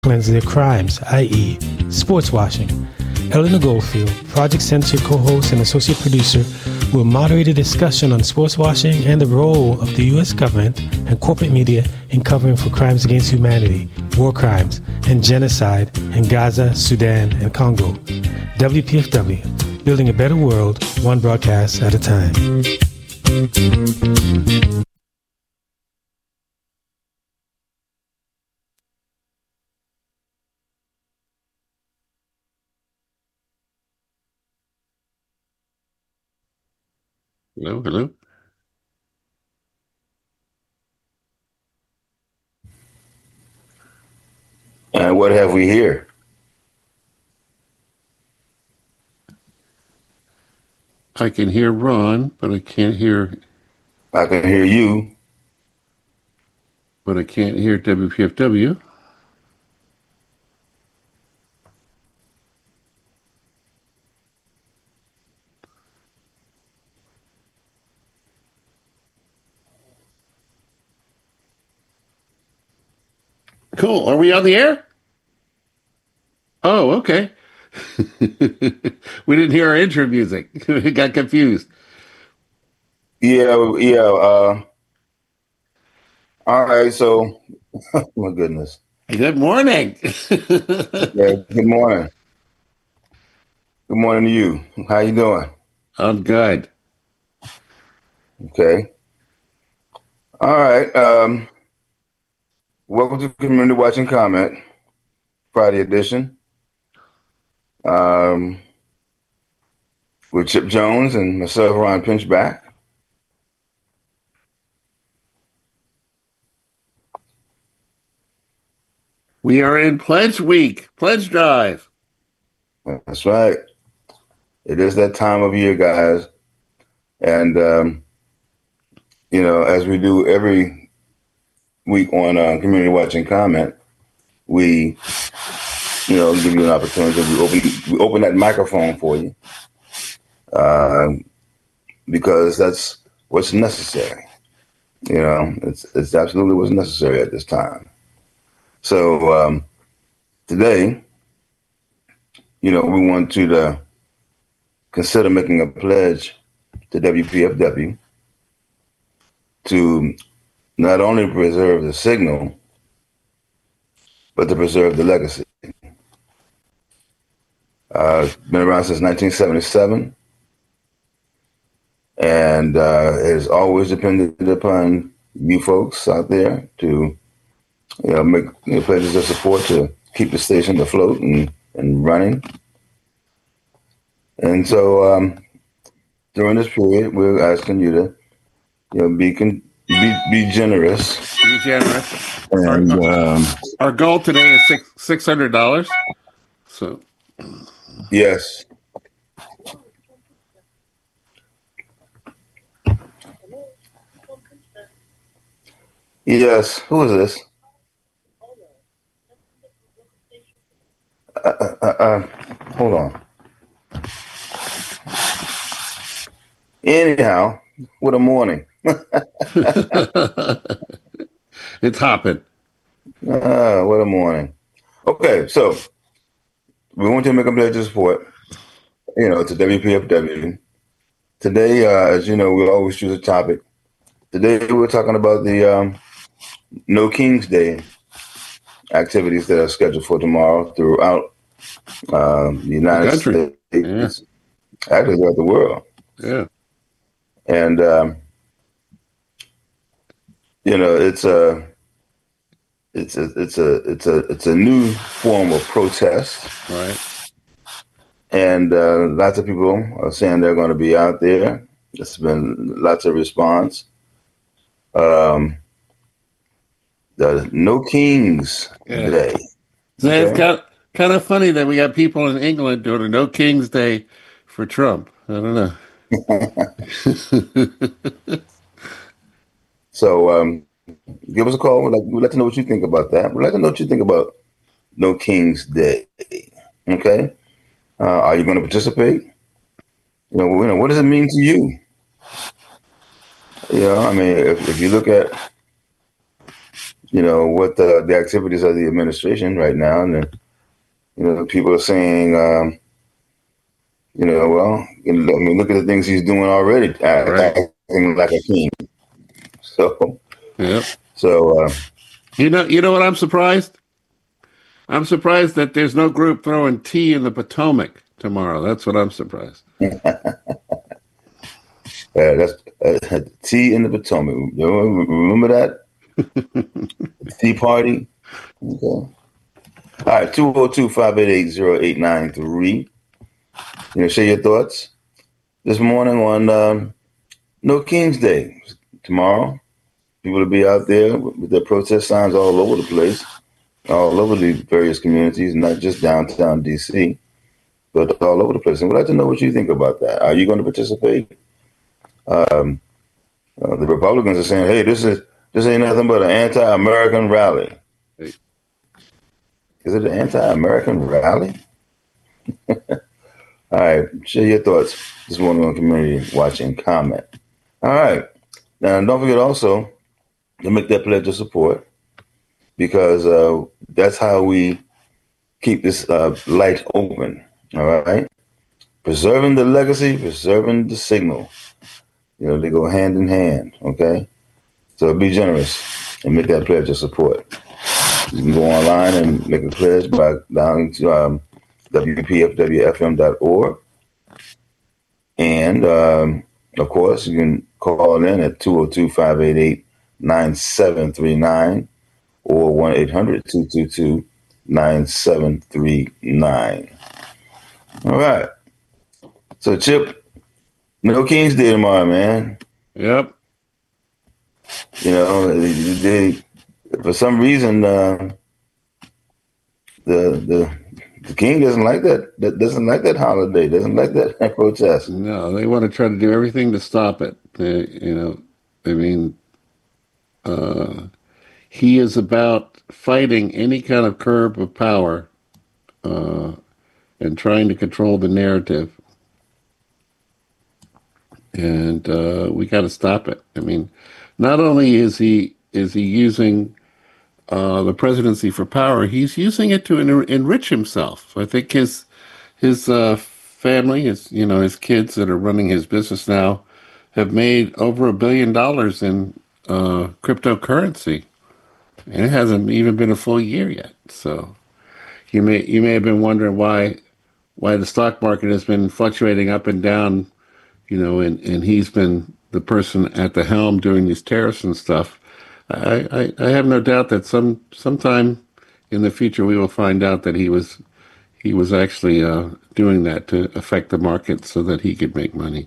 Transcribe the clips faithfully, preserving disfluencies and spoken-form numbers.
cleanse their crimes, that is, sports washing. Eleanor Goldfield, Project Censor co-host and associate producer, will moderate a discussion on sports washing and the role of the U S government and corporate media in covering for crimes against humanity, war crimes, and genocide in Gaza, Sudan, and Congo. W P F W, building a better world, one broadcast at a time. Hello, hello. And what have we here? I can hear Ron, but I can't hear. I can hear you, but I can't hear W P F W. Cool. Are we on the air? Oh, okay. We didn't hear our intro music. We got confused. Yeah, yeah. Uh, all right. So, oh my goodness. Good morning. Yeah. Good morning. Good morning to you. How you doing? I'm good. Okay. All right. Um, welcome to Community Watch and Comment, Friday edition. Um, with Chip Jones and myself, Ron Pinchback. We are in Pledge Week, Pledge Drive. That's right. It is that time of year, guys. And, um, you know, as we do every week on uh, Community Watch and Comment, we, you know, give you an opportunity. We open, we open that microphone for you uh, because that's what's necessary. You know, it's, it's absolutely what's necessary at this time. So um, today, you know, we want you to consider making a pledge to W P F W to not only preserve the signal, but to preserve the legacy. Uh, it's been around since nineteen seventy-seven, and uh, it has always depended upon you folks out there to, you know, make you know, pledges of support to keep the station afloat and, and running. And so um, during this period, we're asking you to, you know, be con- be, be generous. Be generous. And our, um, our goal today is six six hundred dollars. So, yes. Yes. Who is this? Uh, uh, uh, uh, hold on. Anyhow, what a morning. It's hopping. Ah, what a morning. Okay, so we want you to make a pledge of support, you know, to W P F W. Today, uh, as you know, we always choose a topic. Today, we're talking about the um, No King's Day activities that are scheduled for tomorrow throughout uh, the United the States, yeah. actually throughout the world. Yeah. And, um, you know, it's a, it's a, it's a, it's a, it's a new form of protest. Right. And uh, lots of people are saying they're going to be out there. There's been lots of response. Um, the No Kings yeah. Day. So okay. It's kind of, kind of funny that we got people in England doing a No Kings Day for Trump. I don't know. So um, give us a call. We'd like, we'd like to know what you think about that. We'd like to know what you think about No King's Day. Okay? Uh, are you going to participate? You know, you know, what does it mean to you? You know, I mean, if, if you look at you know, what the, the activities of the administration right now. And, you know, people are saying, um, you know, well, I mean, look at the things he's doing already, Right. acting like a king. So, yep. So, uh, you know, you know what? I'm surprised. I'm surprised that there's no group throwing tea in the Potomac tomorrow. That's what I'm surprised. uh, that's uh, tea in the Potomac. You remember that? Tea party. Okay. All right, two oh two, five eight eight, oh eight nine three. You know, share your thoughts this morning on um, No King's Day. Tomorrow, people will be out there with their protest signs all over the place, all over the various communities, not just downtown D C, but all over the place. And we'd like to know what you think about that. Are you going to participate? Um, uh, the Republicans are saying, hey, this is this ain't nothing but an anti-American rally. Hey. Is it an anti-American rally? All right, share your thoughts this morning on Community Watch and comment. All right, now don't forget also to make that pledge of support, because uh, that's how we keep this uh, light open. All right, preserving the legacy, preserving the signal. You know, they go hand in hand. Okay, so be generous and make that pledge of support. You can go online and make a pledge by dialing to um, W P F W F M dot org. And, um, of course, you can call in at two oh two, five eight eight, nine seven three nine or one eight hundred, two two two, nine seven three nine. All right. So, Chip, No King's Day tomorrow, man. Yep. You know, they, they for some reason, uh, the the the king doesn't like that. That doesn't like that holiday. Doesn't like that protest. No, they want to try to do everything to stop it. They, you know, I mean, uh, he is about fighting any kind of curb of power uh, and trying to control the narrative. And uh, we got to stop it. I mean, not only is he is he using uh, the presidency for power, he's using it to en- enrich himself. I think his his uh, family, his you know his kids that are running his business now, have made over a billion dollars in uh, cryptocurrency, and it hasn't even been a full year yet. So you may you may have been wondering why why the stock market has been fluctuating up and down. You know, and, and he's been the person at the helm doing these tariffs and stuff. I, I, I have no doubt that some sometime in the future we will find out that he was he was actually uh, doing that to affect the market so that he could make money.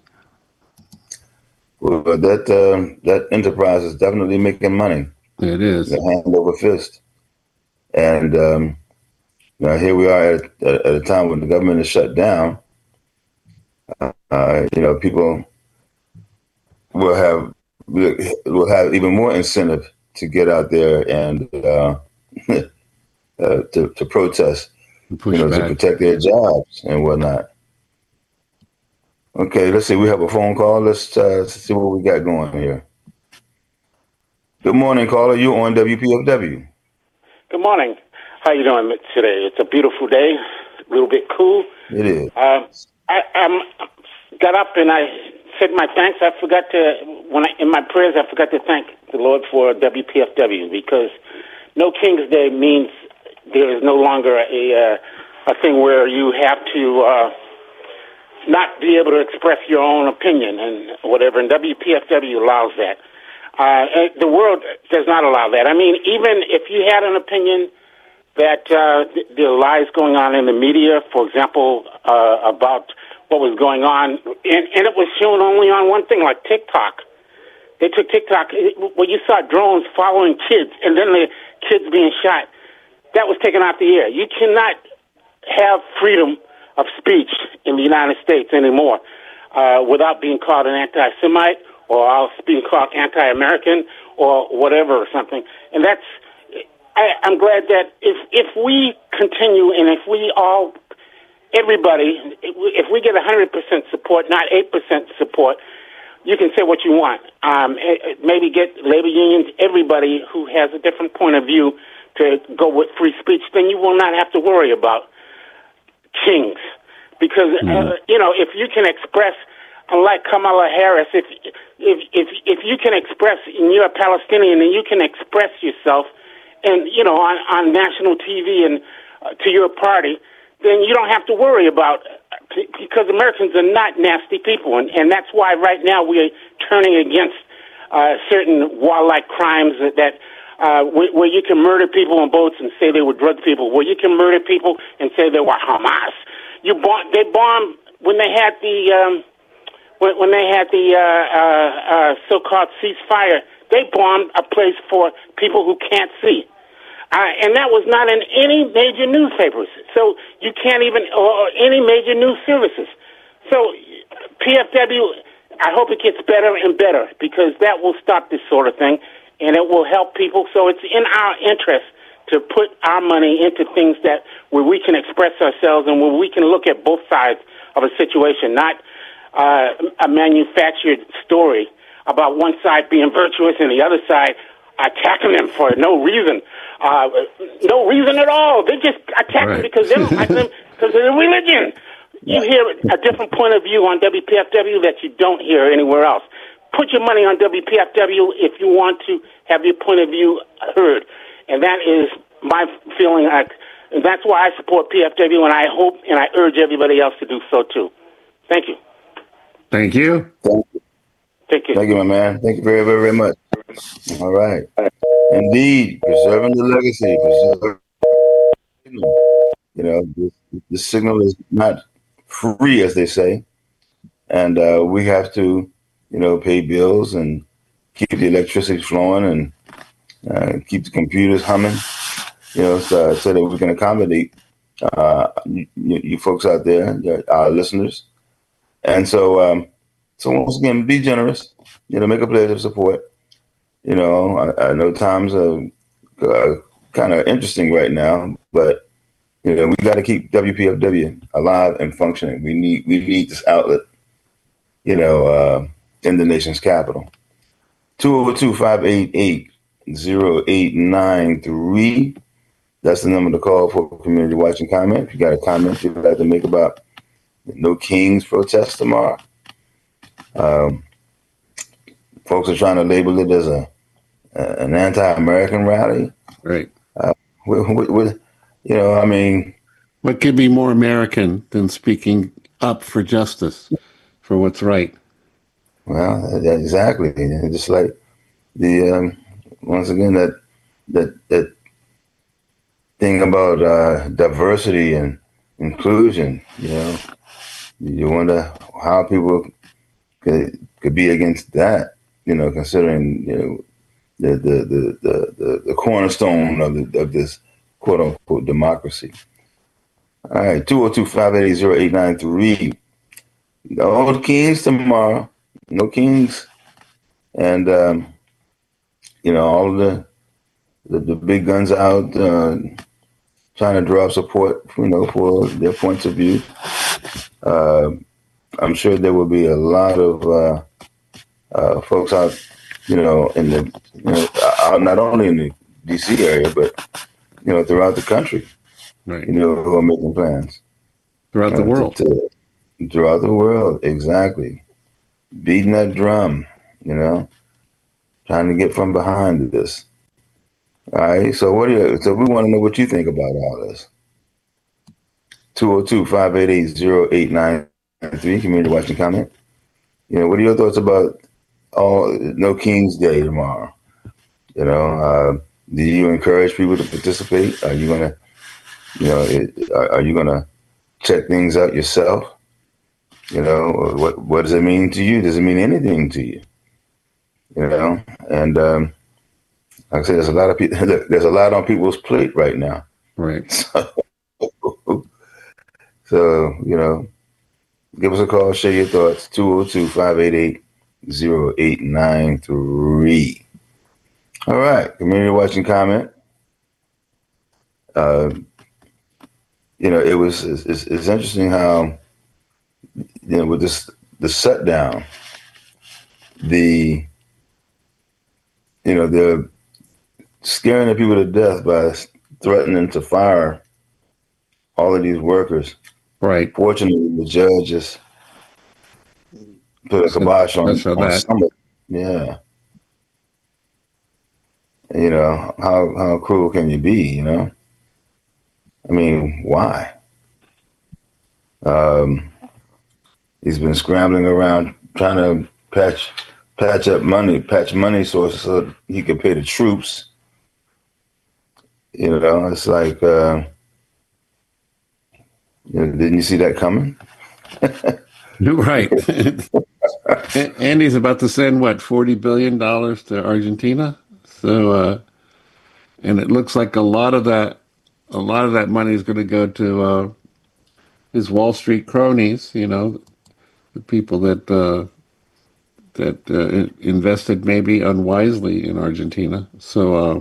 Well, that uh, that enterprise is definitely making money. It is. The hand over fist. And um, now here we are at, at a time when the government is shut down. Uh, you know, people will have will have even more incentive to get out there and uh, uh, to, to protest, you know, back. to protect their jobs and whatnot. Okay, let's see. We have a phone call. Let's, uh, let's see what we got going here. Good morning, caller. You on W P F W? Good morning. How you doing today? It's a beautiful day. A little bit cool. It is. Um, I um, got up and I said my thanks. I forgot to, when I, in my prayers, I forgot to thank the Lord for W P F W, because No King's Day means there is no longer a uh, a thing where you have to uh, not be able to express your own opinion and whatever, and W P F W allows that. Uh, the world does not allow that. I mean, even if you had an opinion that uh, there are lies going on in the media, for example, uh, about what was going on, and, and it was shown only on one thing, like TikTok. They took TikTok, where you saw drones following kids, and then the kids being shot. That was taken off the air. You cannot have freedom of speech in the United States anymore uh, without being called an anti-Semite or else being called anti-American or whatever or something. And that's, I, I'm glad that if if we continue and if we all, everybody, if we get one hundred percent support, not eight percent support, you can say what you want. Um, maybe get labor unions, everybody who has a different point of view to go with free speech, then you will not have to worry about kings. Because, mm-hmm. uh, you know, if you can express, unlike Kamala Harris, if, if, if, if you can express, and you're a Palestinian, and you can express yourself, and, you know, on, on national T V and uh, to your party, then you don't have to worry about, because Americans are not nasty people, and, and that's why right now we're turning against uh, certain warlike crimes that, that uh, where, where you can murder people on boats and say they were drug people, where you can murder people and say they were Hamas. You bomb, they bombed when they had the um, when, when they had the uh, uh, uh, so-called ceasefire. They bombed a place for people who can't see. Uh, and that was not in any major newspapers. So you can't even, or, or any major news services. So P F W, I hope it gets better and better, because that will stop this sort of thing, and it will help people. So it's in our interest to put our money into things that where we can express ourselves and where we can look at both sides of a situation, not uh, a manufactured story about one side being virtuous and the other side attacking them for no reason. Uh, no reason at all. They just attack right. them because they don't like them because of their religion. You hear a different point of view on W P F W that you don't hear anywhere else. Put your money on W P F W if you want to have your point of view heard. And that is my feeling. I, and that's why I support P F W, and I hope and I urge everybody else to do so too. Thank you. Thank you. Thank you. Thank you. Thank you, my man. Thank you very, very, very much. All right. Indeed, preserving the legacy. Preserving, you know, the, the signal is not free, as they say. And uh, we have to, you know, pay bills and keep the electricity flowing and uh, keep the computers humming, you know, so, so that we can accommodate uh, you, you folks out there, our listeners. And so, um, so once again, be generous, you know, make a pledge of support. You know, I, I know times are uh, kind of interesting right now, but, you know, we got to keep W P F W alive and functioning. We need we need this outlet, you know, uh, in the nation's capital. two oh two, five eight eight, oh eight nine three. That's the number to call for community watching comment. If you got a comment you'd like to make about the No Kings protest tomorrow. Um, folks are trying to label it as a an anti-American rally. Right. Uh, with, with, with, you know, I mean... What could be more American than speaking up for justice, for what's right? Well, exactly. Just like the, um, once again, that that that thing about uh, diversity and inclusion, you know, you wonder how people could, could be against that, you know, considering, you know, the the the the, the, the cornerstone of the, of this quote unquote democracy. All right, two oh two, five eight eight, oh eight nine three. No Kings tomorrow. No Kings. And um, you know, all of the the, the big guns out uh, trying to draw up support, you know, for their points of view. Uh, I'm sure there will be a lot of uh, uh, folks out, you know, in the, you know, out not only in the D C area, but, you know, throughout the country, right. You know, who are making plans. Throughout uh, the world. To, to, throughout the world, exactly. Beating that drum, you know, trying to get from behind this. All right, so what do you, so we want to know what you think about all this. two oh two, five eight eight, oh eight nine three, community watching comment. You know, what are your thoughts about all No King's Day tomorrow? You know, uh, do you encourage people to participate? Are you gonna, you know, it, are, are you gonna check things out yourself? You know, what what does it mean to you? Does it mean anything to you? You know, and um, like I said, there's a lot of people. There's a lot on people's plate right now. Right. So, so you know, give us a call. Share your thoughts. two oh two, five eight eight, oh eight nine three. All right, community watching comment. Uh, you know, it was it's, it's interesting how, you know, with this the shutdown, the, you know, they're scaring the people to death by threatening to fire all of these workers. Right. Fortunately, the judge just put a kibosh on, on some of it. Yeah. You know, how, how cruel can you be, you know? I mean, why? Um, he's been scrambling around trying to patch patch up money, patch money sources so he could pay the troops. You know, it's like, uh, you know, didn't you see that coming? Right. And he's about to send, what, forty billion dollars to Argentina? So, uh, and it looks like a lot of that, a lot of that money is going to go to uh, his Wall Street cronies, you know, the people that uh, that uh, invested maybe unwisely in Argentina. So, uh,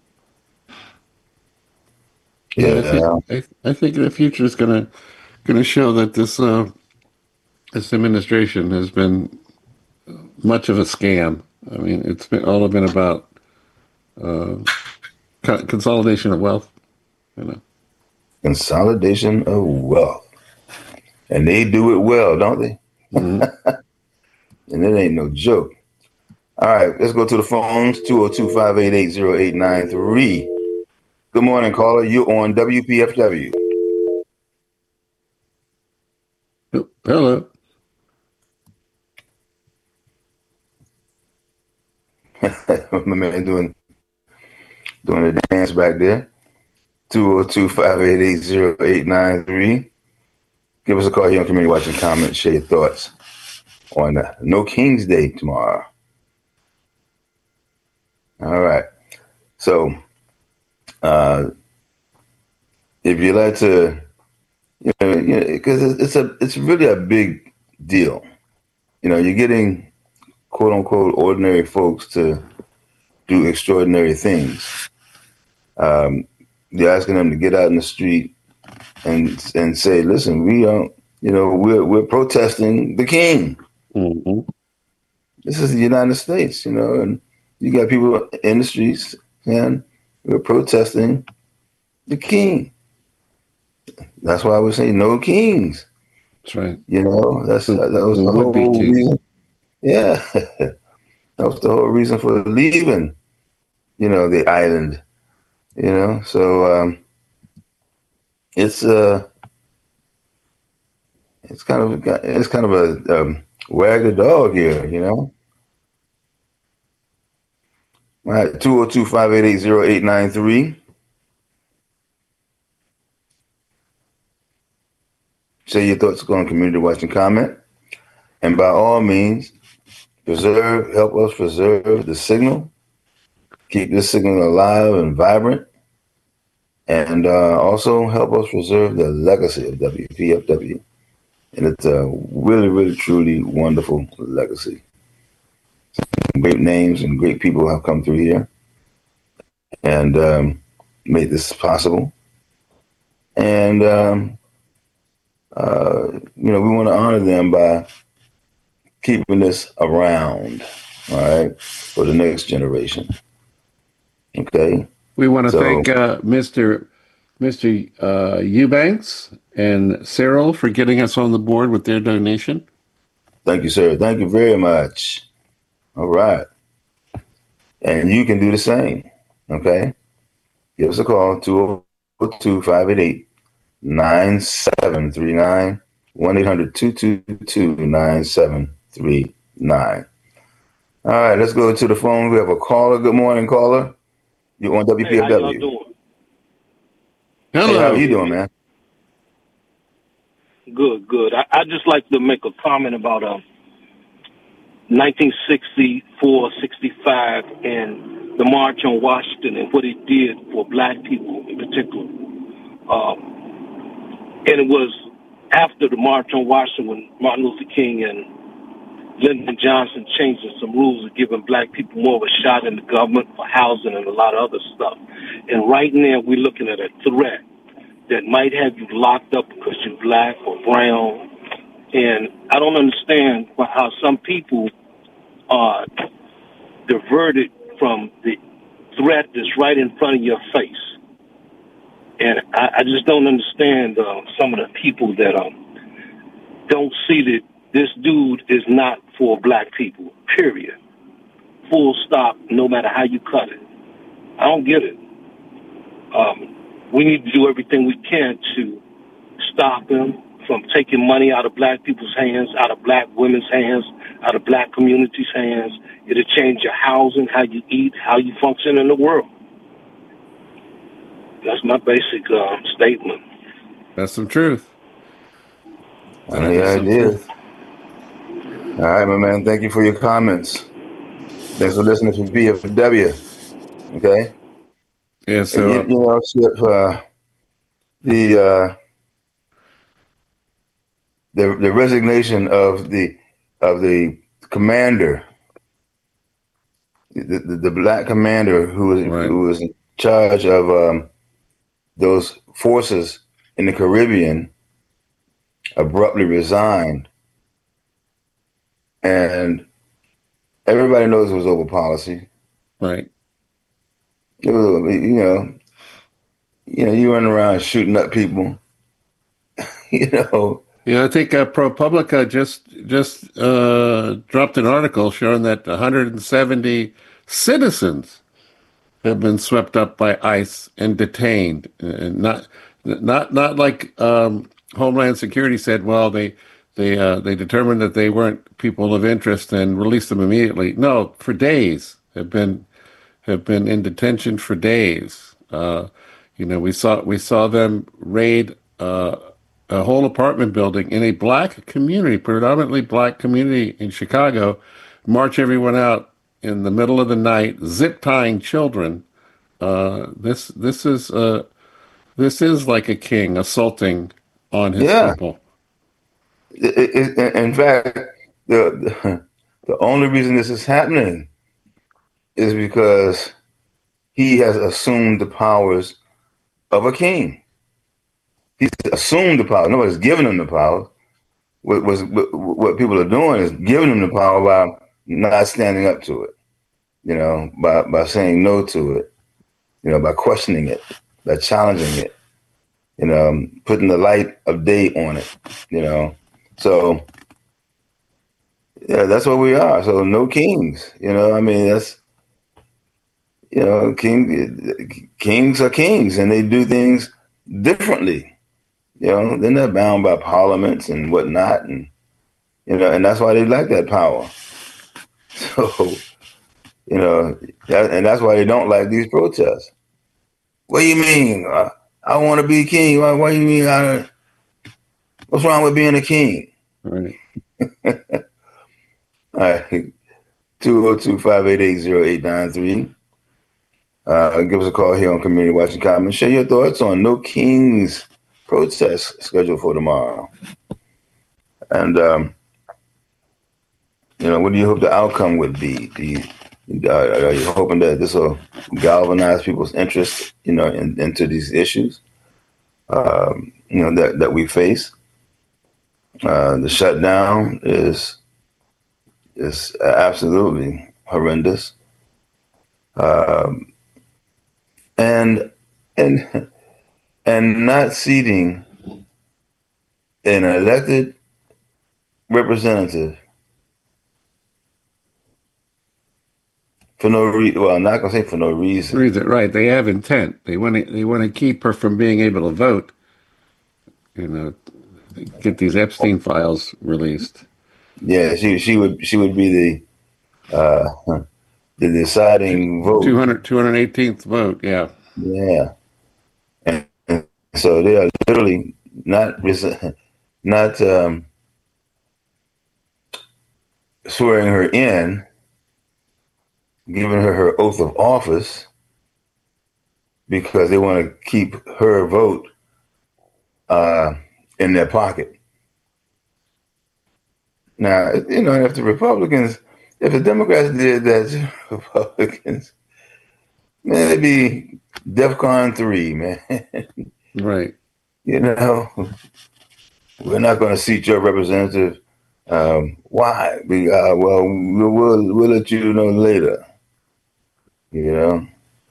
yeah, I think, I, I think the future is going to going to show that this uh, this administration has been much of a scam. I mean, it's been all been about uh, co- consolidation of wealth, you know. Consolidation of wealth, and they do it well, don't they? Mm-hmm. And it ain't no joke. All right, let's go to the phones. two oh two, five eight eight, oh eight nine three. Good morning, caller. You on W P F W? Hello. My man doing doing a dance back there. two oh two, five eight eight, oh eight nine three. Give us a call here on Community Watching, comment, share your thoughts on uh, No King's Day tomorrow. All right. So, uh, if you like to, you know, you know, because it's a, it's really a big deal. You know, you're getting quote unquote ordinary folks to do extraordinary things. Um, you're asking them to get out in the street and and say, listen, we don't, you know, we're we're protesting the king. Mm-hmm. This is the United States, you know, and you got people in the streets and we're protesting the king. That's why we're saying no kings. That's right. You know, that's that was the whole reason. Yeah, that was the whole reason for leaving. You know, the island. You know, so um, it's uh, it's kind of it's kind of a um, wag the dog here. You know. All right, two oh two, five eight eight, oh eight nine three. Say your thoughts on Community Watching, comment. And by all means, preserve, help us preserve the signal. Keep this signal alive and vibrant. And uh, also help us preserve the legacy of W P F W. And it's a really, really, truly wonderful legacy. Some great names and great people have come through here and um, made this possible. And, um, uh, you know, we want to honor them by keeping this around, all right, for the next generation. Okay. We want to so, thank uh, Mister Mister Uh, Eubanks and Cyril for getting us on the board with their donation. Thank you, sir. Thank you very much. All right. And you can do the same. Okay. Give us a call, two oh two, five eight eight, nine seven three nine, one eight hundred, two two two, nine seven three nine. All right, let's go to the phone. We have a caller. Good morning, caller. You on W P F W? Hey, how y'all doing? Hello. Hey, how are you doing, man? Good, good. I, I'd just like to make a comment about um, nineteen sixty-four, sixty-five and the March on Washington and what it did for black people in particular. Um, and it was after the March on Washington when Martin Luther King and Lyndon Johnson changed some rules of giving black people more of a shot in the government for housing and a lot of other stuff. And right now we're looking at a threat that might have you locked up because you're black or brown. And I don't understand how some people are diverted from the threat that's right in front of your face. And I, I just don't understand uh, some of the people that um, don't see that this dude is not for black people, period. Full stop, no matter how you cut it. I don't get it. Um, we need to do everything we can to stop him from taking money out of black people's hands, out of black women's hands, out of black communities' hands. It'll change your housing, how you eat, how you function in the world. That's my basic uh, statement. That's some truth. Any ideas? All right, my man. Thank you for your comments. Thanks for listening to B F W. Okay. Yeah. So you, you know, Chip, uh, the uh, the the resignation of the of the commander, the the, the black commander who was right. who was in charge of um, those forces in the Caribbean, abruptly resigned, and everybody knows it was over policy. Right. It was, you know, you know, you run around shooting up people, you know. Yeah, I think uh, ProPublica just just uh, dropped an article showing that one hundred seventy citizens have been swept up by ICE and detained, and not not not like um, Homeland Security said. Well, they they uh, they determined that they weren't people of interest and released them immediately. No, for days have been have been in detention for days. Uh, you know, we saw we saw them raid uh, a whole apartment building in a black community, predominantly black community in Chicago, march everyone out in the middle of the night, zip tying children. Uh, this this is uh, this is like a king assaulting on his yeah. people. It, it, in fact, the, the the only reason this is happening is because he has assumed the powers of a king. He's assumed the power. Nobody's giving him the power. What, was, what, what people are doing is giving him the power by not standing up to it, you know, by, by saying no to it, you know, by questioning it, by challenging it, you know, putting the light of day on it, you know. So, yeah, that's what we are. So no kings, you know, I mean, that's, you know, king, kings are kings and they do things differently. You know, they're not bound by parliaments and whatnot. And, you know, and that's why they like that power. So, you know, that, and that's why they don't like these protests. What do you mean? I, I want to be king. Why, what do you mean? I, what's wrong with being a king? Right. All right. two oh two, five eight eight, oh eight nine three. Uh, give us a call here on Community Watching Comments. Share your thoughts on No Kings protest scheduled for tomorrow. And, um, you know, what do you hope the outcome would be? Do you, uh, are you hoping that this will galvanize people's interest, you know, in, into these issues, um, you know, that, that we face? Uh, the shutdown is is absolutely horrendous. Um, And and and not seating an elected representative for no reason. Well, I'm not gonna say for no reason. Reason, right? They have intent. They want to. They want to keep her from being able to vote. You know, get these Epstein files released. Yeah, she she would she would be the uh, the deciding vote. two hundred, two hundred eighteenth vote. Yeah. Yeah. And, and so they are literally not not um, swearing her in, giving her her oath of office because they want to keep her vote uh, in their pocket. Now, you know, if the Republicans, if the Democrats did that to Republicans, man, it'd be DEFCON three, man. Right. You know, we're not going to seat your representative Um, why? We, uh, well, we'll, we'll let you know later. You know?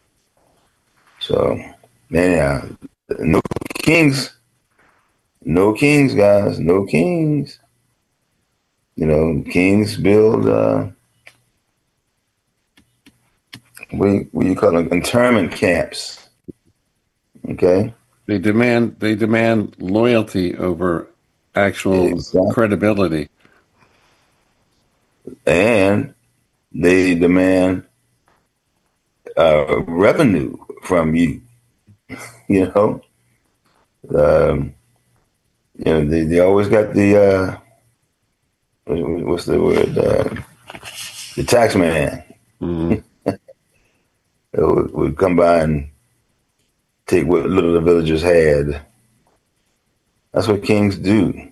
So, anyhow, no kings. No kings, guys. No kings. You know, kings build, uh, what, what do you call them? Internment camps. Okay? They demand they demand loyalty over actual exactly. credibility. And they demand uh, revenue from you. You know? Um, you know, they, they always got the, uh, what's the word? Uh, the tax man. Mm-hmm. would, would come by and take what little the villagers had. That's what kings do.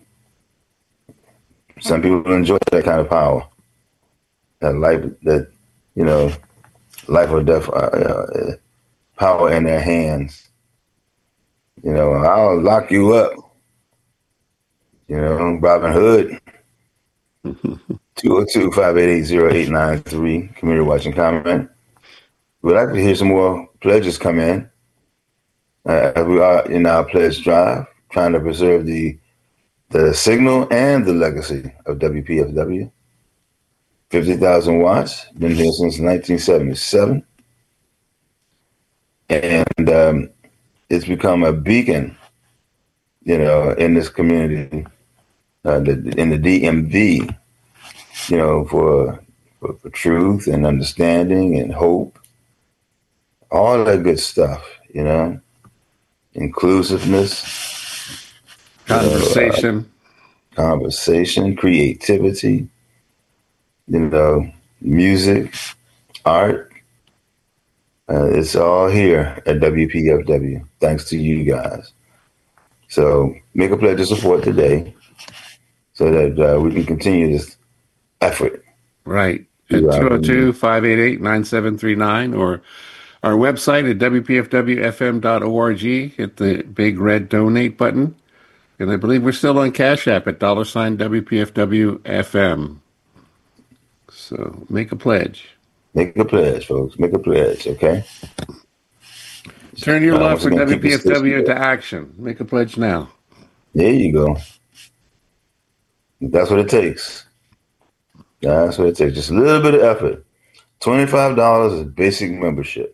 Some people enjoy that kind of power. That life, that, you know, life or death uh, uh, power in their hands. You know, I'll lock you up. You know, Robin Hood. two oh two, five eight eight, oh eight nine three, community watching comment. We'd like to hear some more pledges come in. Uh, we are in our pledge drive, trying to preserve the the signal and the legacy of W P F W. fifty thousand watts, been here since nineteen seventy-seven. And um, it's become a beacon, you know, in this community, uh, the, in the D M V, you know, for, for for truth and understanding and hope, all that good stuff, you know, inclusiveness, conversation, you know, uh, conversation, creativity, you know, music, art. Uh, it's all here at W P F W, thanks to you guys. So make a pledge of support today so that uh, we can continue this effort. Right. At two oh two, five eight eight, nine seven three nine or our website at W P F W F M dot org. Hit the big red donate button. And I believe we're still on Cash App at dollar sign W P F W F M. So make a pledge. Make a pledge, folks. Make a pledge, okay? Turn your uh, love for W P F W into action. Make a pledge now. There you go. That's what it takes. That's what it takes. Just a little bit of effort. twenty-five dollars is basic membership.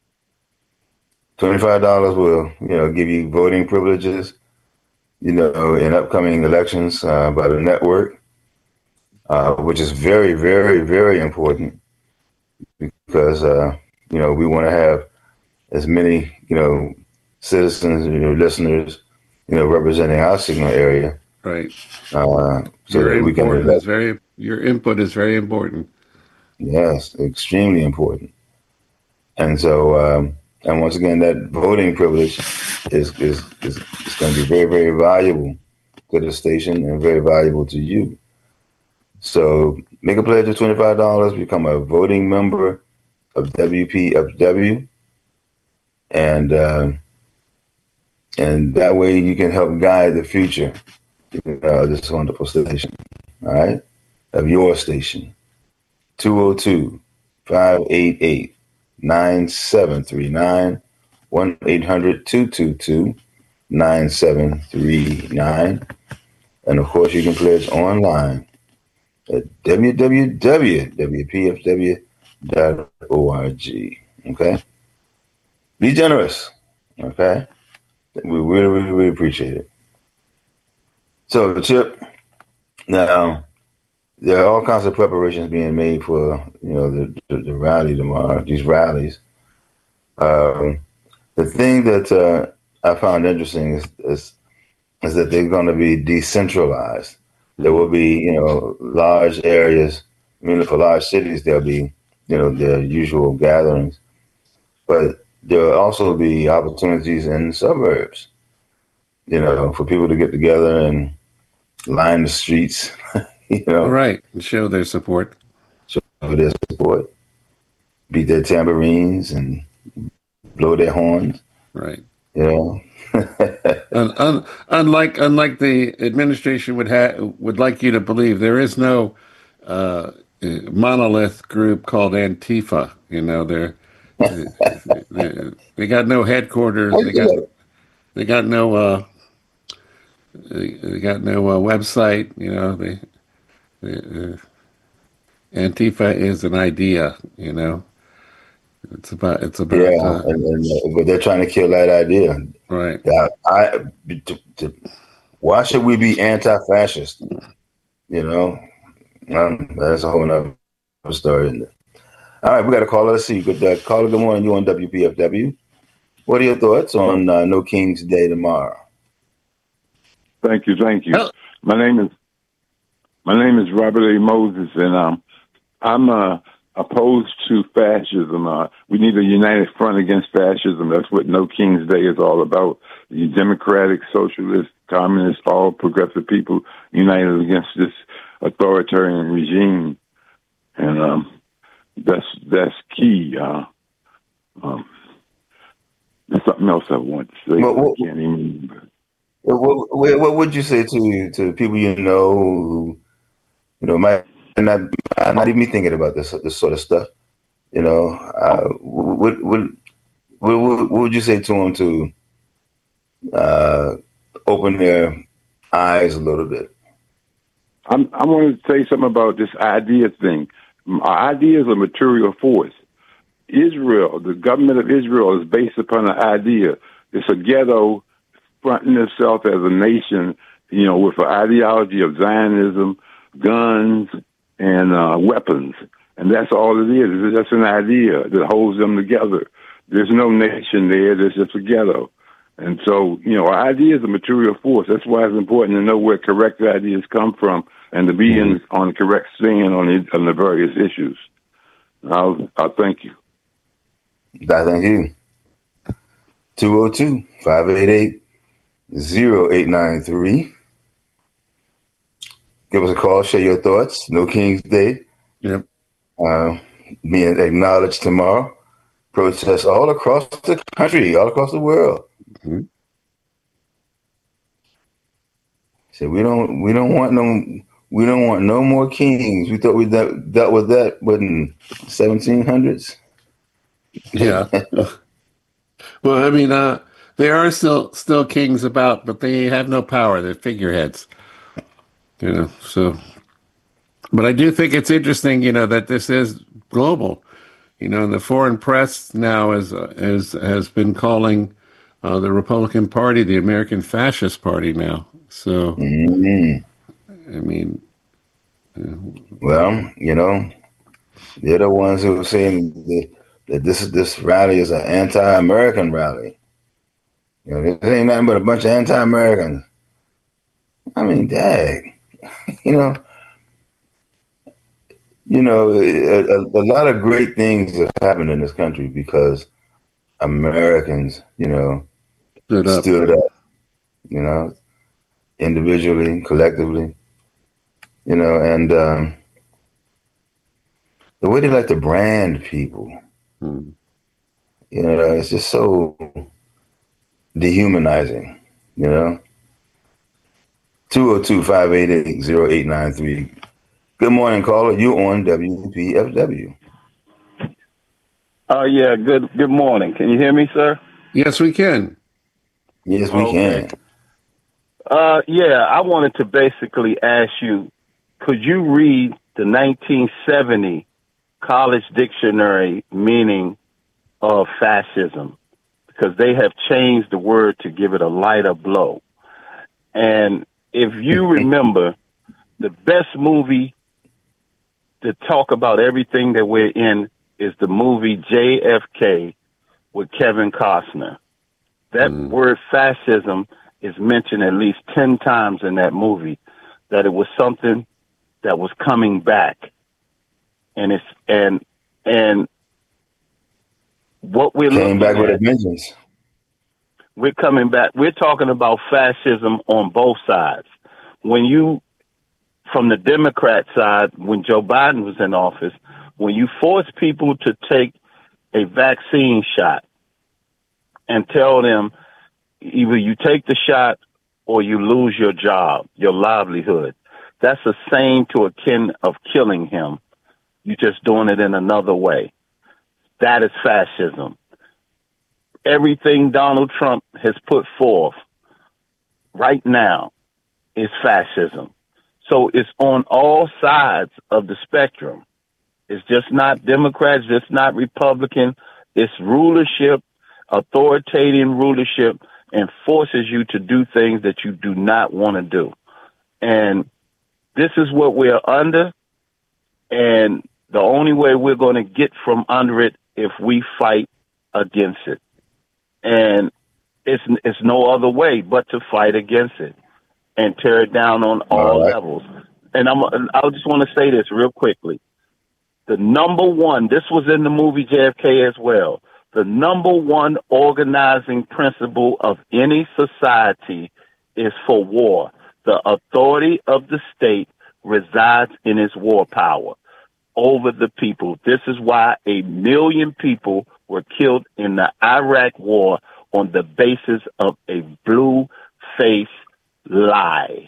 twenty-five dollars will, you know, give you voting privileges, you know, in upcoming elections uh, by the network, uh, which is very, very, very important because, uh, you know, we want to have as many, you know, citizens, you know, listeners, you know, representing our signal area. Right. Uh, so your, that we can is very, your input is very important. Yes, extremely important. And so, um, and once again, that voting privilege is, is, is, is going to be very, very valuable to the station and very valuable to you. So make a pledge of twenty-five dollars, become a voting member of W P F W. And, uh, and that way you can help guide the future of uh, this wonderful station, all right, of your station. two oh two, five eight eight, nine seven three nine, one eight hundred, two two two, nine seven three nine. And of course, you can pledge online at w w w dot w p f w dot org. Okay? Be generous. Okay? We really, really, really appreciate it. So, Chip, now, there are all kinds of preparations being made for, you know, the, the, the rally tomorrow, these rallies. Um, the thing that uh, I found interesting is, is, is that they're going to be decentralized. There will be, you know, large areas. I mean, for large cities, there'll be, you know, their usual gatherings. But there will also be opportunities in suburbs, you know, for people to get together and line the streets. You know, right, and show their support. Show their support. Beat their tambourines and blow their horns. Right. You know. un, un, unlike unlike the administration would have would like you to believe, there is no uh, monolith group called Antifa. You know, they're, they they got no headquarters. They got they got no uh, they, they got no uh, website. You know, they, they uh, Antifa is an idea. You know, it's about it's about yeah, uh, and, and, but they're trying to kill that idea. Right. Yeah, I, to, to, why should we be anti-fascist? You know, um, that's a whole nother story. Isn't it? All right, we got a caller. Let's see. Good uh, caller. Good morning. You on W P F W? What are your thoughts on uh, No King's Day tomorrow? Thank you, thank you. My name is my name is Robert A. Moses, and um, I'm uh, opposed to fascism. Uh, we need a united front against fascism. That's what No King's Day is all about. The democratic, socialist, communist, all progressive people united against this authoritarian regime, and um, that's that's key. Uh, um, there's something else I want to say. Well, well, I can't even. What, what, what would you say to to people you know who you know might not not even be thinking about this this sort of stuff? You know, uh, what, what what what would you say to them to uh, open their eyes a little bit? I'm, I want to say something about this idea thing. Our idea is a material force. Israel, the government of Israel, is based upon an idea. It's a ghetto fronting itself as a nation, you know, with an ideology of Zionism, guns, and uh, weapons. And that's all it is. It's just an idea that holds them together. There's no nation there. There's just a ghetto. And so, you know, our idea is a material force. That's why it's important to know where correct ideas come from and to be in, on the correct stand on the, on the various issues. I'll, I'll thank you. I thank you. two oh two, five eight eight, oh eight nine three. Give us a call, share your thoughts. No King's Day. Yep. Uh, being acknowledged tomorrow. Protests all across the country, all across the world. Mm-hmm. So we don't we don't want no we don't want no more kings. We thought we dealt, dealt with that in seventeen hundreds. Yeah. Well, I mean, uh, there are still still kings about, but they have no power. They're figureheads. You know, so. But I do think it's interesting, you know, that this is global. You know, the foreign press now is uh, is has been calling uh, the Republican Party the American Fascist Party now. So, mm-hmm. I mean, uh, well, you know, they're the ones who are saying that, that this this rally is an anti-American rally. You know, this ain't nothing but a bunch of anti-Americans. I mean, dang, you know. You know, a, a, a lot of great things have happened in this country because Americans, you know, stood up. stood up, you know, individually, collectively, you know, and um, the way they like to brand people, hmm. you know, it's just so dehumanizing, you know. two oh two, five eight eight, oh eight nine three. Good morning, caller. You on W P F W? Oh, uh, yeah. Good Good morning. Can you hear me, sir? Yes, we can. Yes, we okay. can. Uh, yeah, I wanted to basically ask you, could you read the nineteen seventy College Dictionary meaning of fascism? Because they have changed the word to give it a lighter blow. And if you remember, the best movie to talk about everything that we're in is the movie J F K with Kevin Costner. That mm. word fascism is mentioned at least ten times in that movie, that it was something that was coming back. And it's, and, and what we're Came looking back at, with a vengeance. We're coming back. We're talking about fascism on both sides. When you, from the Democrat side, when Joe Biden was in office, when you force people to take a vaccine shot and tell them either you take the shot or you lose your job, your livelihood. That's the same to akin of killing him. You're just doing it in another way. That is fascism. Everything Donald Trump has put forth right now is fascism. So it's on all sides of the spectrum. It's just not Democrats, it's not Republican. It's rulership, authoritarian rulership, and forces you to do things that you do not want to do. And this is what we're under. And the only way we're going to get from under it if we fight against it. And it's it's no other way but to fight against it and tear it down on all, all right. levels. And I'm I just want to say this real quickly. The number one, this was in the movie J F K as well. The number one organizing principle of any society is for war. The authority of the state resides in its war power over the people. This is why a million people were killed in the Iraq war on the basis of a blue-faced lie.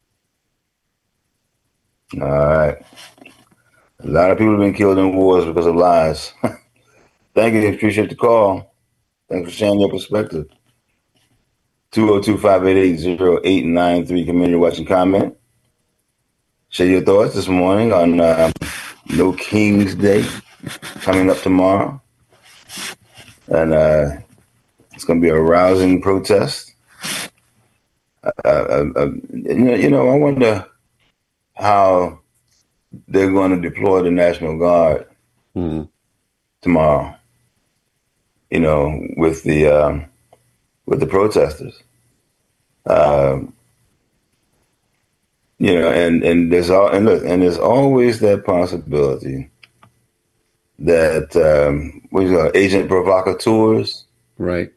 All right. A lot of people have been killed in wars because of lies. Thank you. Appreciate the call. Thanks for sharing your perspective. two oh two, five eight eight, oh eight nine three, Community Watch and Comment. Share your thoughts this morning on uh, No King's Day coming up tomorrow. And uh, it's going to be a rousing protest. Uh, uh, uh, you know, you know, I wonder how they're going to deploy the National Guard mm-hmm. tomorrow. You know, with the um, with the protesters. Um, you know, and and there's all and look, and there's always that possibility that um, what do you call agent provocateurs, right?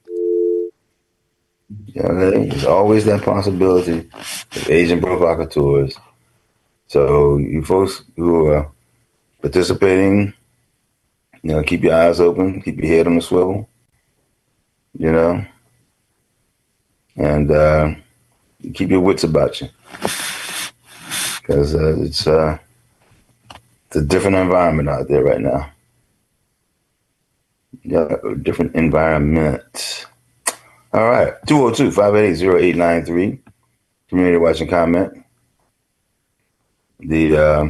You know, there's always that possibility of agent provocateurs. So you folks who are participating, you know, keep your eyes open, keep your head on the swivel, you know, and uh, keep your wits about you, because uh, it's uh, it's a different environment out there right now. Yeah, a different environment. All right, two oh two, five eight eight, oh eight nine three, Community Watch and Comment. The uh,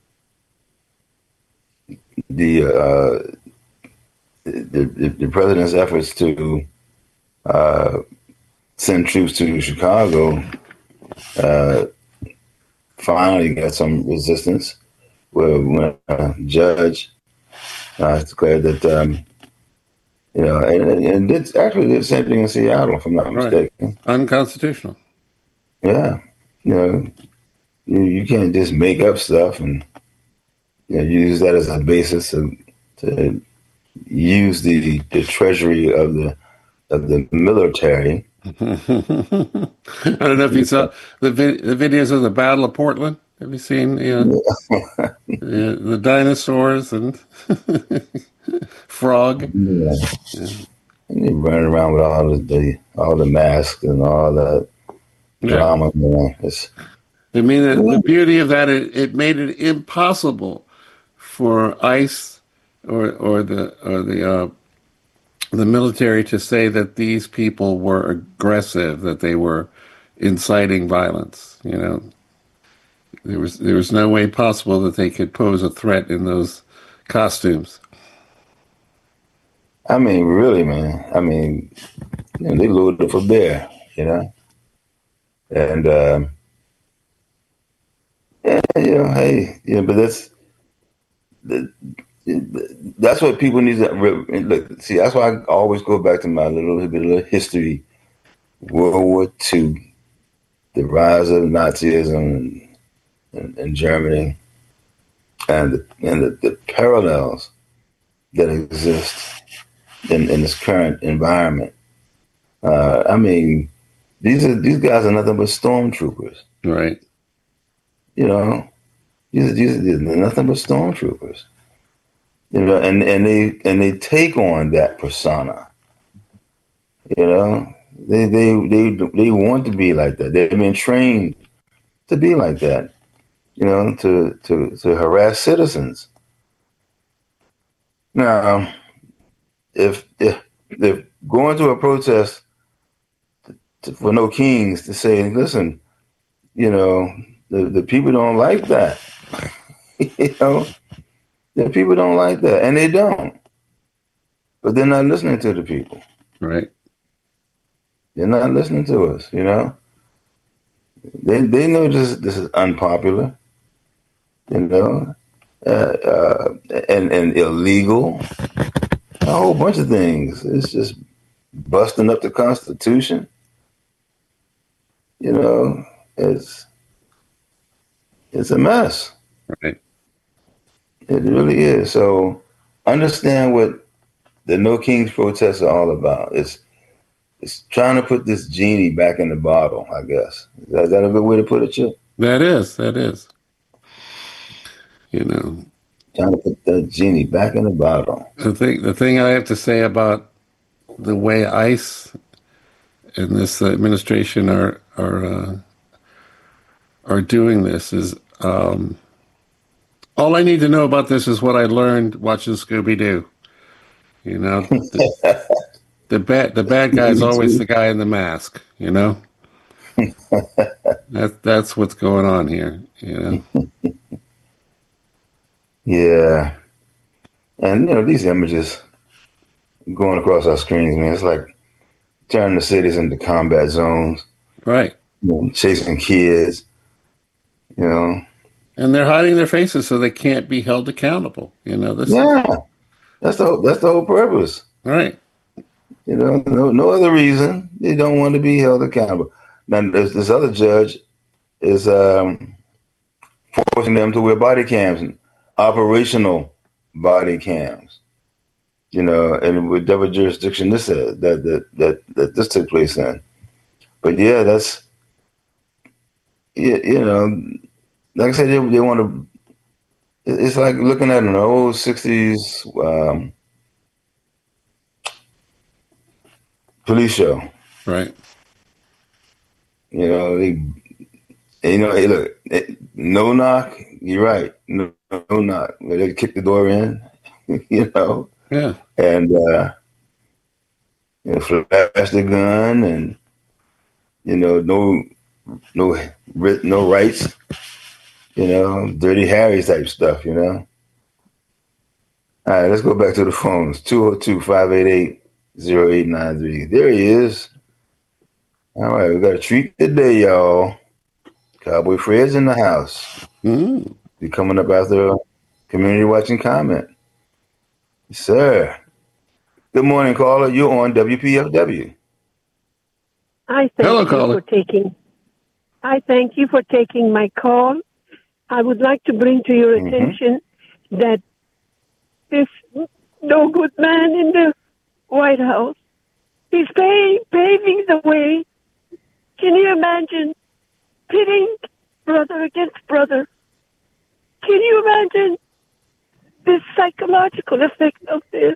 the, uh, the the the president's efforts to uh, send troops to Chicago uh, finally got some resistance. Where when a judge uh, declared that um, you know, and, and did actually did the same thing in Seattle, if I'm not right. mistaken. Unconstitutional. Yeah, you know. You, you can't just make up stuff and you know, use that as a basis to, to use the, the treasury of the of the military. I don't know if you saw the vid- the videos of the Battle of Portland. Have you seen you know, the, the dinosaurs and frog? Yeah. Yeah. And they running around with all the, the all the masks and all that yeah. drama. Man. It's, I mean, the, the beauty of that, it, it made it impossible for ICE or or the or the uh, the military to say that these people were aggressive, that they were inciting violence. You know, there was there was no way possible that they could pose a threat in those costumes. I mean, really, man. I mean, you know, they loaded for bear, you know, and. Um, Yeah, you know, hey, yeah, but that's that's what people need to look. See, that's why I always go back to my little bit of history. World War Two, the rise of Nazism in, in Germany, and the, and the, the parallels that exist in, in this current environment. Uh, I mean, these are these guys are nothing but stormtroopers, right? You know, these, these, these are nothing but stormtroopers. You know, and, and they and they take on that persona. You know, They they they they want to be like that. They've been trained to be like that. You know, to to to harass citizens. Now, if if if going to a protest to, for no kings to say, listen, you know, the, the people don't like that. You know, the people don't like that, and they don't. But they're not listening to the people. Right. They're not listening to us. You know, they they know this this is unpopular. You know, uh, uh, and and illegal. A whole bunch of things. It's just busting up the Constitution. You know, it's it's a mess. Right. It really is. So understand what the No Kings protests are all about. It's it's trying to put this genie back in the bottle, I guess. Is that, is that a good way to put it, Chip? That is. That is. You know. Trying to put that genie back in the bottle. The thing, the thing I have to say about the way ICE and this administration are are uh, are doing this is um, all I need to know about this is what I learned watching Scooby Doo. You know, the, the bad the bad guy is always the guy in the mask. You know, that that's what's going on here. You know. Yeah. And, you know, these images going across our screens, man, it's like turning the cities into combat zones. Right. You know, chasing kids, you know. And they're hiding their faces so they can't be held accountable. You know, this Yeah. Is, that's the whole, that's the whole purpose. Right. You know, no no other reason. They don't want to be held accountable. Now, there's this other judge is um, forcing them to wear body cams, operational body cams, you know, and whatever jurisdiction this is, that, that that that this took place in. But yeah, that's, you, you know, like I said, they, they want to, it's like looking at an old sixties um, police show. Right. You know, they, you know, hey, look, no knock, you're right, no, no knock. They kick the door in, you know. Yeah. And, uh, you know, flash the gun and, you know, no, no, no rights, you know, Dirty Harry type stuff, you know. All right, let's go back to the phones. two oh two, five eight eight, oh eight nine three. There he is. All right, we got a treat today, y'all. Cowboy Fred's in the house. Mm. Be coming up after a community watching comment. Yes, sir. Good morning, caller. You're on W P F W. I thank Hello, you caller. for taking. I thank you for taking my call. I would like to bring to your Mm-hmm. attention that this no good man in the White House is pay, paving the way. Can you imagine pitting brother against brother? Can you imagine the psychological effect of this?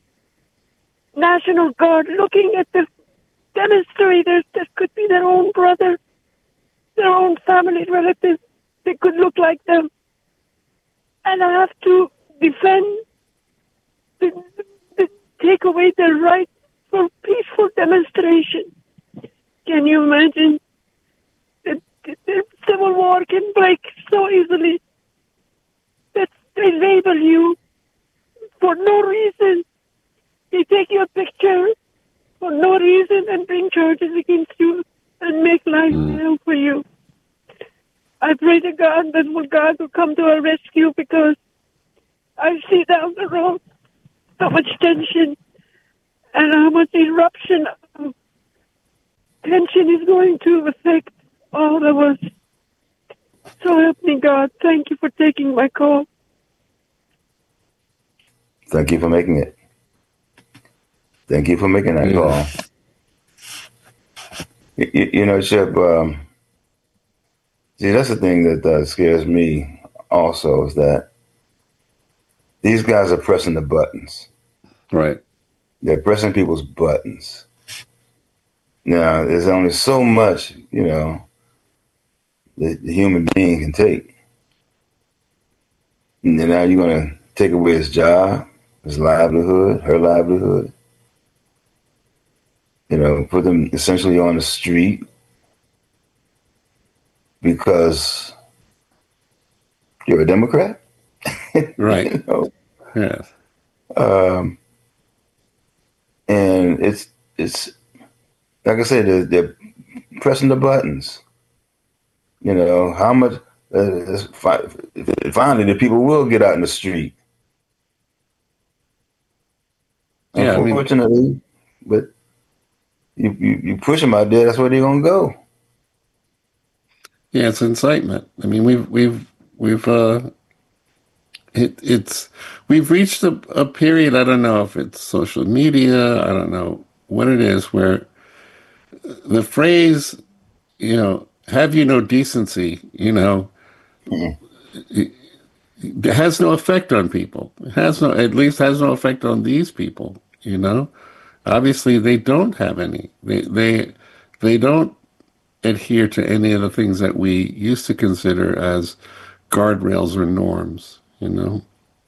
National Guard looking at the demonstrators that could be their own brother, their own family relatives. They could look like them. And I have to defend, the, the, take away their right for peaceful demonstration. Can you imagine? The, the, the Civil War can break so easily that they label you for no reason. They take your picture for no reason and bring charges against you and make life hell for you. I pray to God that will God will come to our rescue, because I see down the road so much tension and how much eruption of tension is going to affect all of us. So help me God. Thank you for taking my call. Thank you for making it. Thank you for making that Yeah. call. You, you know, Chip, um, see, that's the thing that uh, scares me also, is that these guys are pressing the buttons. Right. They're pressing people's buttons. Now, there's only so much, you know, that the human being can take. And then now you're going to take away his job, his livelihood, her livelihood. You know, put them essentially on the street because you're a Democrat. Right. You know? Yeah. Um, and it's it's like I said, they're, they're pressing the buttons. You know how much? Uh, finally, the people will get out in the street. Yeah, unfortunately, I mean, but you, you you push them out there, that's where they're gonna go. Yeah, it's incitement. I mean, we've we've we've uh, it it's we've reached a, a period. I don't know if it's social media. I don't know what it is, where the phrase, you know, "Have you no decency?" You know, mm-hmm. it, it has no effect on people. It has no, at least has no effect on these people. You know, obviously they don't have any. They they they don't adhere to any of the things that we used to consider as guardrails or norms. You know,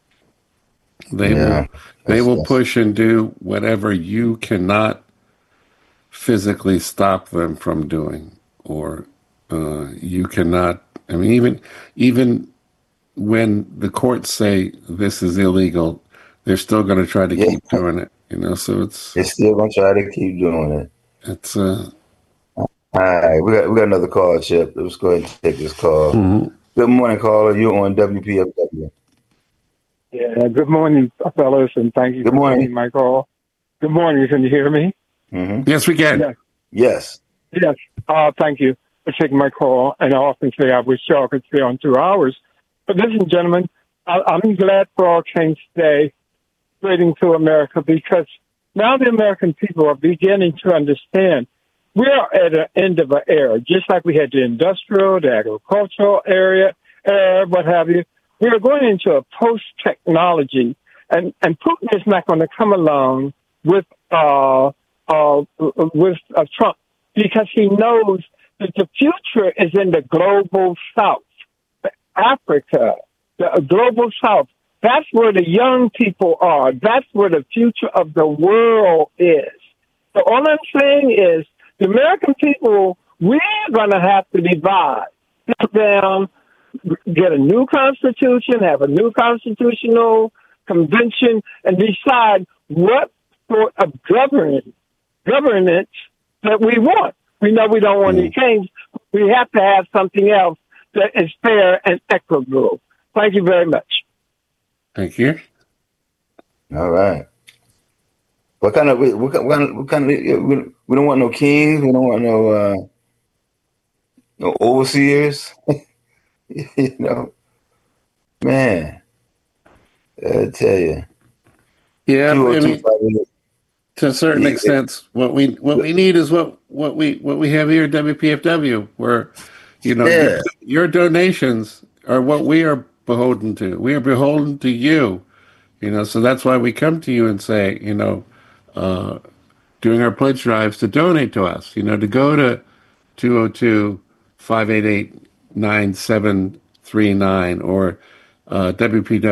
they yeah, will they will push and do whatever you cannot physically stop them from doing, or uh, you cannot. I mean, even even when the courts say this is illegal, they're still going to try to yeah. keep doing it. You know, so it's they're still going to try to keep doing it. It's uh. All right, we got we got another call, Chip. Let's go ahead and take this call. Mm-hmm. Good morning, caller. You're on W P F W. Yeah, good morning, fellas, and thank you good for morning. taking my call. Good morning. Can you hear me? Mm-hmm. Yes, we can. Yes. Yes. Yes. Uh, thank you for taking my call. And I often say I wish y'all could stay on two hours. But listen, gentlemen, I, I'm glad for all change today, relating to America, because now the American people are beginning to understand we are at an end of an era, just like we had the industrial, the agricultural area, uh, what have you. We are going into a post-technology, and, and Putin is not going to come along with uh, uh, with uh, Trump, because he knows that the future is in the global South, Africa, the global South. That's where the young people are. That's where the future of the world is. So all I'm saying is, the American people, we're going to have to divide, sit down, get a new constitution, have a new constitutional convention, and decide what sort of governance, governance that we want. We know we don't want any change. We have to have something else that is fair and equitable. Thank you very much. Thank you. All right. What kind of what kind of, what kind of we don't want no kings. We don't want no uh, no overseers. You know, man. I tell you. Yeah, I mean, to a certain extent, what we what we need is what what we what we have here at W P F W, where you know yeah. your, your donations are what we are beholden to. We are beholden to you. You know, so that's why we come to you and say, you know. Uh, doing our pledge drives to donate to us, you know, to go to two oh two, five eight eight, nine seven three nine or uh, W P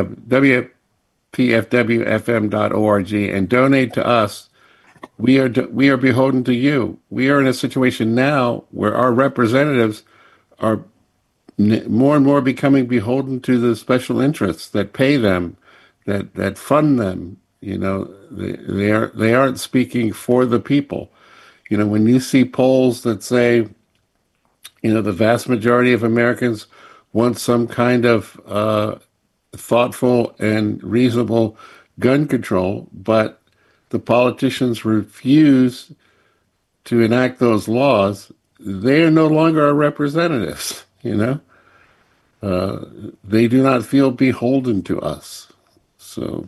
F W F M dot org and donate to us. We are we are beholden to you. We are in a situation now where our representatives are more and more becoming beholden to the special interests that pay them, that that fund them. You know, they, they are they aren't speaking for the people. You know, when you see polls that say, you know, the vast majority of Americans want some kind of uh, thoughtful and reasonable gun control, but the politicians refuse to enact those laws, they are no longer our representatives. You know, uh, they do not feel beholden to us. So.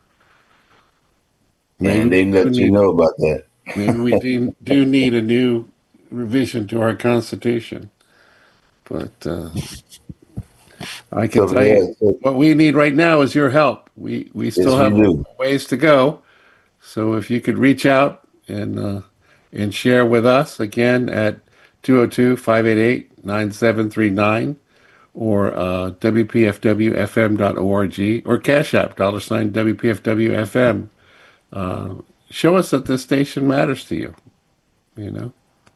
Maybe and they let you need, know about that. Maybe we do, do need a new revision to our Constitution. But uh, I can so, tell yeah, you, so, what we need right now is your help. We we still yes, have we ways to go. So if you could reach out and uh, and share with us again at two oh two, five eight eight, nine seven three nine or uh, W P F W F M dot org or Cash App, dollar sign W P F W F M. Uh, show us that this station matters to you, you know?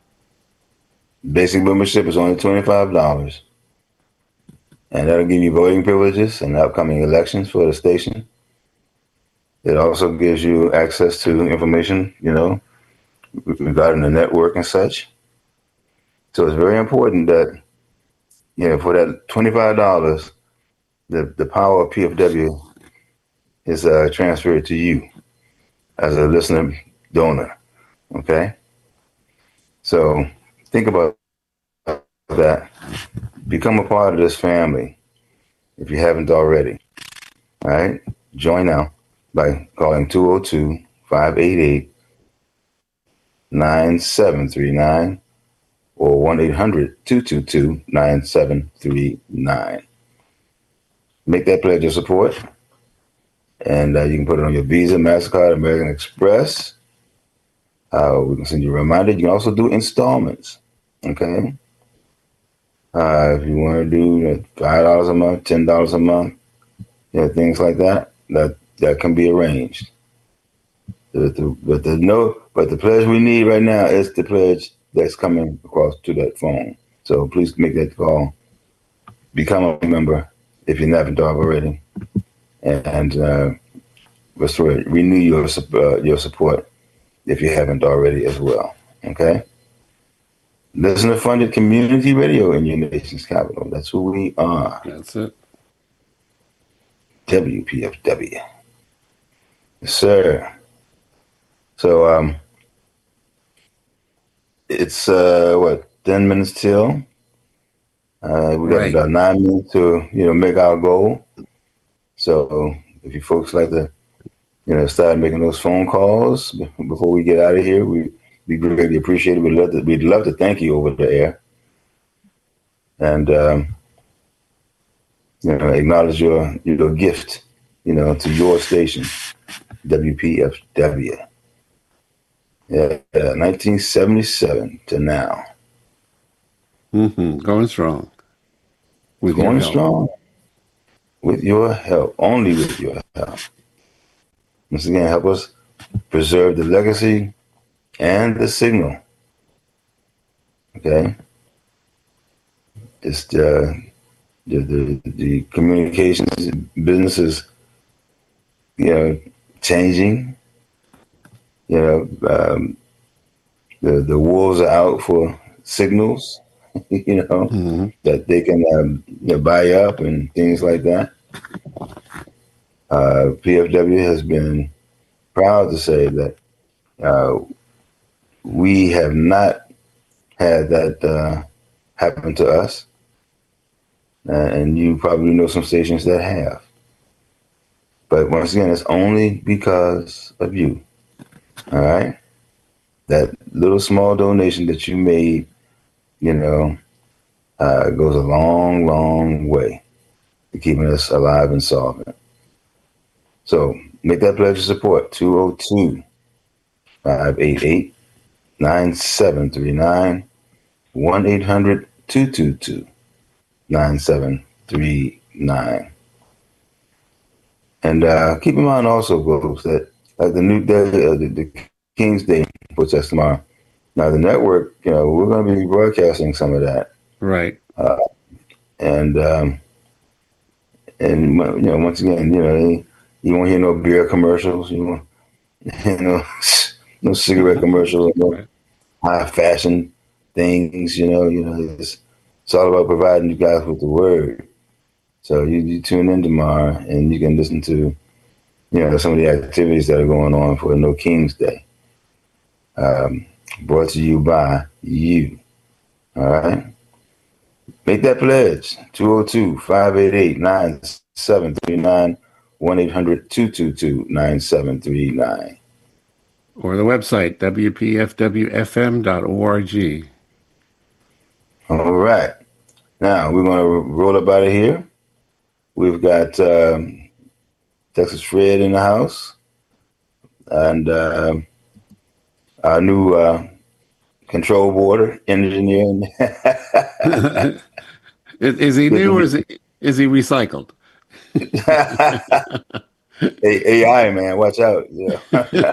Basic membership is only twenty-five dollars. And that'll give you voting privileges in upcoming elections for the station. It also gives you access to information, you know, regarding the network and such. So it's very important that, you know, for that twenty-five dollars, the, the power of P F W is uh, transferred to you as a listener donor, okay? So think about that. Become a part of this family if you haven't already, all right? Join now by calling two oh two, five eight eight, nine seven three nine or one eight hundred, two two two, nine seven three nine. Make that pledge of support, and uh, you can put it on your Visa, MasterCard, American Express. Uh, we can send you a reminder. You can also do installments, okay? Uh, if you want to do you know, five dollars a month, ten dollars a month, you know, things like that, that that can be arranged. But the, but the no, but the pledge we need right now is the pledge that's coming across to that phone. So please make that call. Become a member if you haven't already, and uh, restore, renew your uh, your support if you haven't already as well. Okay. Listener-funded community radio in your nation's capital. That's who we are. That's it. W P F W. Yes, sir. So, um, it's, uh, what, ten minutes till? Uh, we got Right. about nine minutes to, you know, make our goal. So, if you folks like to, you know, start making those phone calls before we get out of here, we We greatly appreciate it. We'd love to, we'd love to thank you over the air. And, um, you know, acknowledge your, your gift, you know, to your station, W P F W. Yeah, uh, nineteen seventy-seven to now. Mm-hmm. Going strong. With your Going help. strong. With your help. Only with your help. Once again, help us preserve the legacy and the signal. Okay? Just uh, the, the the communications business is, you know, changing. You know, um, the the wolves are out for signals. You know, mm-hmm. that they can um, you know, buy up and things like that. Uh, P F W has been proud to say that. Uh, We have not had that uh, happen to us. Uh, and you probably know some stations that have. But once again, it's only because of you. All right? That little small donation that you made, you know, uh, goes a long, long way to keeping us alive and solvent. So make that pledge of support, two oh two, five eight eight, nine seven three nine, one eight hundred, two two two, nine seven three nine. And uh, keep in mind also, folks, that like the new day, uh, the, the King's Day protest tomorrow. Now the network, you know, we're going to be broadcasting some of that, Right. uh, and um, and you know, once again, you know, you won't hear no beer commercials, you won't, you know, no cigarette commercials, no Right. high fashion things, you know, you know, it's, it's all about providing you guys with the word. So you, you tune in tomorrow and you can listen to, you know, some of the activities that are going on for No King's Day. Um, brought to you by you. All right. Make that pledge. two oh two, five eight eight, nine seven three nine, one eight hundred, two two two, nine seven three nine. Or the website, W P F W F M dot org. All right. Now we're going to roll up out of here. We've got um, Texas Fred in the house. And uh, our new uh, control border engineering. is, is he new or is he, is he recycled? A I, man, watch out. Yeah.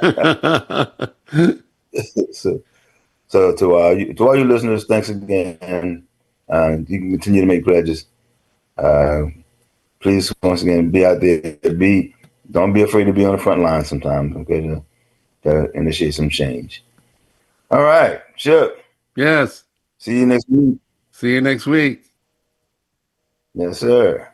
so, so to uh, you, to all your listeners, thanks again. Uh, you can continue to make pledges. Uh, please, once again, be out there. Be don't be afraid to be on the front line sometimes. Okay, to, to initiate some change. All right, Chuck. Yes. See you next week. See you next week. Yes, sir.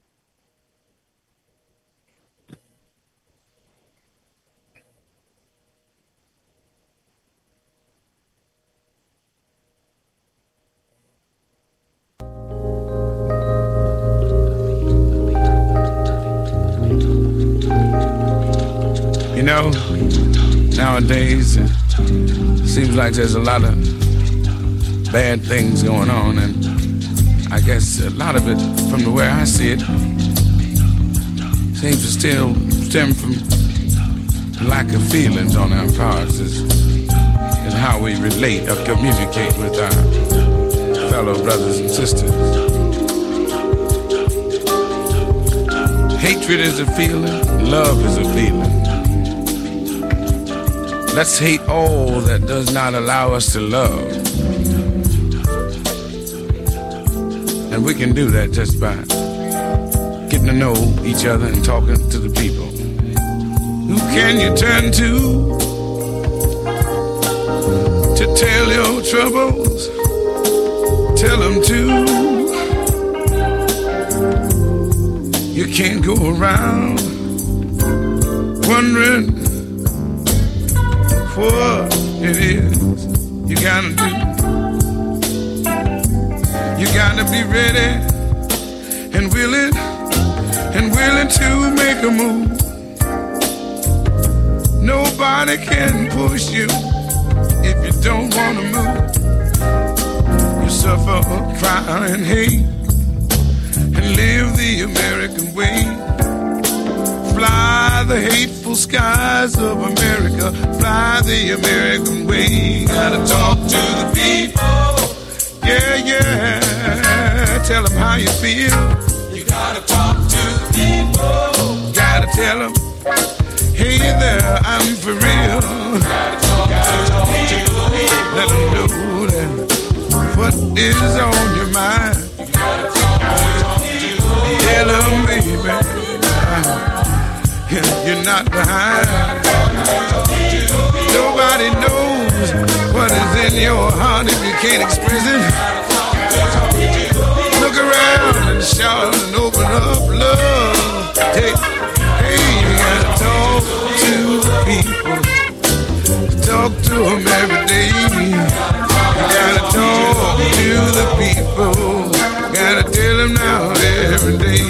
You know, nowadays it seems like there's a lot of bad things going on, and I guess a lot of it, from the way I see it, seems to still stem from lack of feelings on our parts, is, is how we relate or communicate with our fellow brothers and sisters. Hatred is a feeling, love is a feeling. Let's hate all that does not allow us to love. And we can do that just by getting to know each other and talking to the people. Who can you turn to to tell your troubles? Tell them to. You can't go around wondering what it is you gotta do. You gotta be ready and willing and willing to make a move. Nobody can push you if you don't wanna move. You suffer, cry and hate and live the American way. Fly the hateful skies of America. Fly the American way. Gotta talk to the people. Yeah, yeah. Tell them how you feel. You gotta talk to the people. Gotta tell them, hey there, I'm for real. Gotta talk to the people. Let them know that what is on your mind. You gotta talk to the people. Tell them, baby, you're not behind. Nobody knows what is in your heart if you can't express it. Look around and shout and open up love. Hey, hey, you gotta talk to the people. Talk to them every day. You gotta talk to the people. Gotta tell them now every day.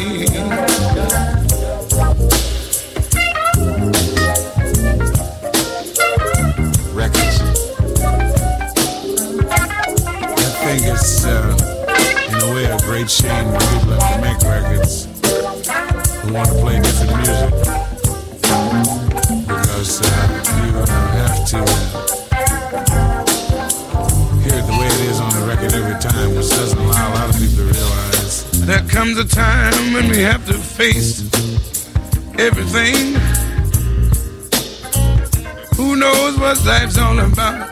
It's uh, in a way a great shame when people have to make records who want to play different music, because uh, you have to uh, hear it the way it is on the record every time, which doesn't allow a lot of people to realize there comes a time when we have to face everything. Who knows what life's all about?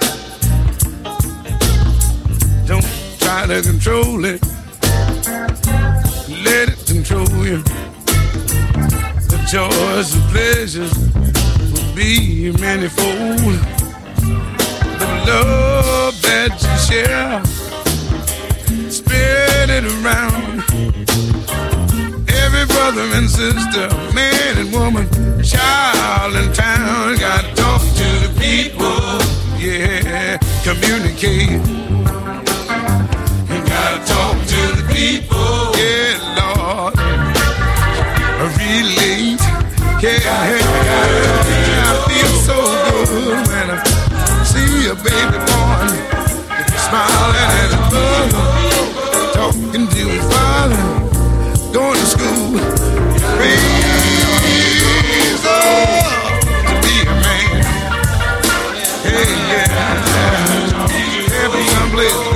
Don't try to control it. Let it control you. The joys and pleasures will be manifold. The love that you share, spread it around. Every brother and sister, man and woman, child in town, gotta talk to the people. Yeah, communicate. Gotta talk to the people, yeah, Lord. Relate, yeah, I feel so good when I see a baby born, smiling at his mother, talking to his father, going to school. Raise up to be a man. Hey, yeah. place.